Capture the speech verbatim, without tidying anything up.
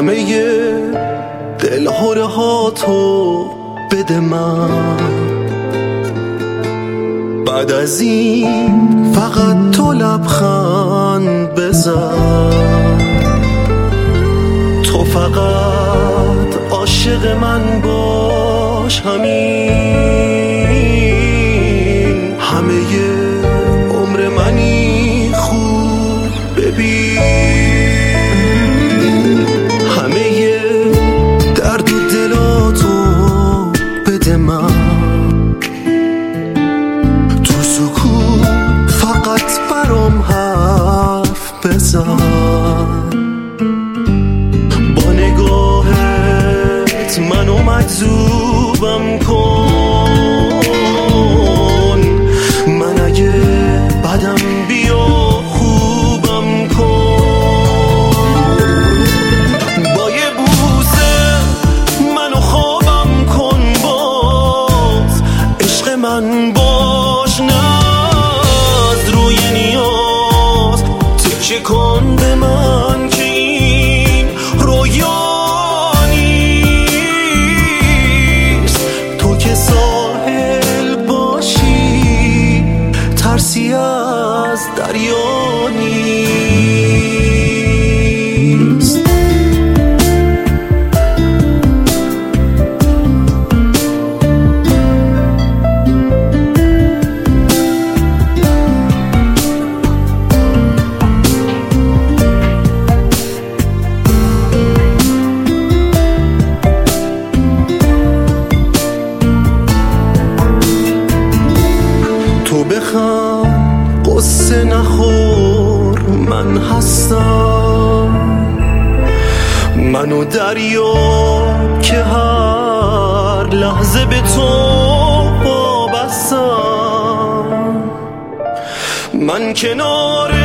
همه دلهوره ها تو بده من، بعد از این فقط تو لبخند بزن. تو فقط عاشق من باش، همین همه عمر منی خوب ببین. همه درد و دلاتو بده من، تو سکوت فقط برام حرف بزن. با نگاهت منو مجذوبم کن، من اگه بدم بیا خوبم کن. با یه بوسه منو خوابم کن، باز عشق من باش، ناز روی نیاز تکیه کن به من که این رویا نیست. تو که ساحل باشی ترسی از دریا نیست. تو بخند قصه نخور، من هستم، منو دریاب که هر لحظه به تو وابستم. من کنار